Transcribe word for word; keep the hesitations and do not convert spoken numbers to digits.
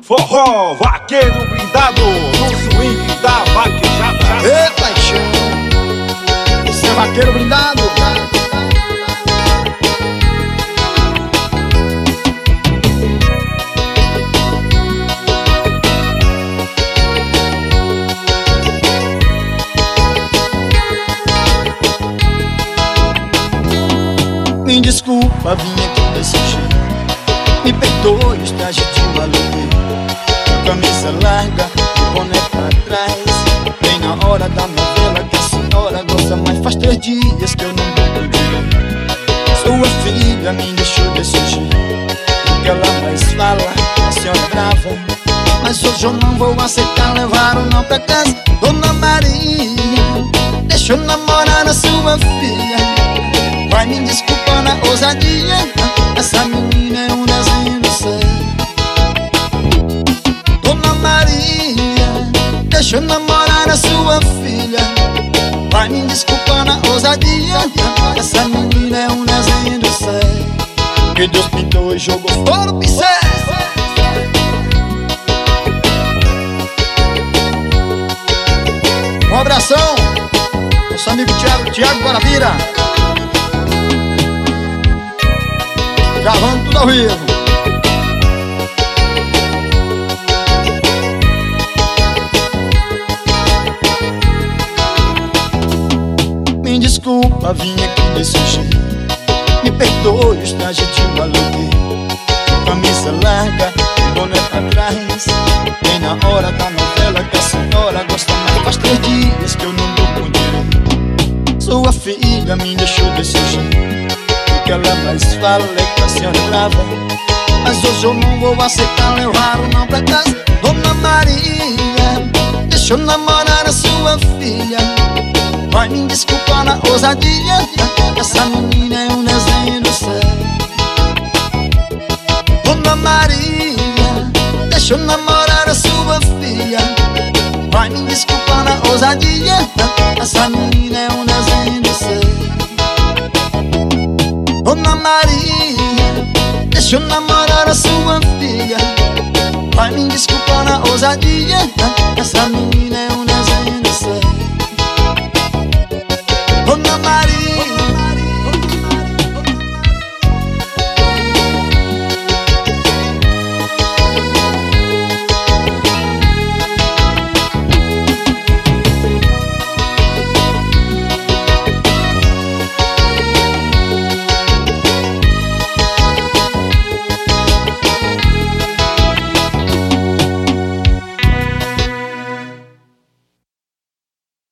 Forró, vaqueiro blindado, no swing da vaquejada. Ê, paixão, esse é vaqueiro blindado. Me desculpa, vim aqui desse jeito. Me perdoe os trajes de maluqueiro. Camisa larga, o boné pra trás. Bem na hora da novela que a senhora gosta. Mas faz três dias que eu não dou dinheiro. Sua filha me deixou desse jeito. O que ela mais fala, a senhora é brava. Mas hoje eu não vou aceitar levar o não pra casa. Dona Maria, deixa eu namorar a sua filha. Vai me desculpar na ousadia, essa menina é um desenho do céu. Dona Maria, deixa eu namorar a sua filha. Vai me desculpar na ousadia, essa menina é um desenho do céu. Que Deus pintou e jogou fora o pincel. Um abração, nosso amigo Thiago, Thiago Guarabira. Gravando tudo ao vivo. Me desculpa, vim aqui desse jeito. Me perdoe os trajes de maluqueiro. Camisa larga, boné pra trás. Bem na hora da novela que a senhora gosta. Mas faz três dias que eu não dou com dinheiro. Sua filha me deixou desse jeito. O que ela mais fala é que a senhora é brava. Mas hoje eu não vou aceitar levar o não pra casa. Dona Maria, deixa eu namorar a sua filha. Vai me desculpar na ousadia, essa menina é um desenho do céu. Dona Maria, deixa eu namorar a sua filha. Vai me desculpar na ousadia, essa menina é um desenho do céu. Dona Maria, deixa eu namorar a sua filha. Vai me desculpar na ousadia, essa menina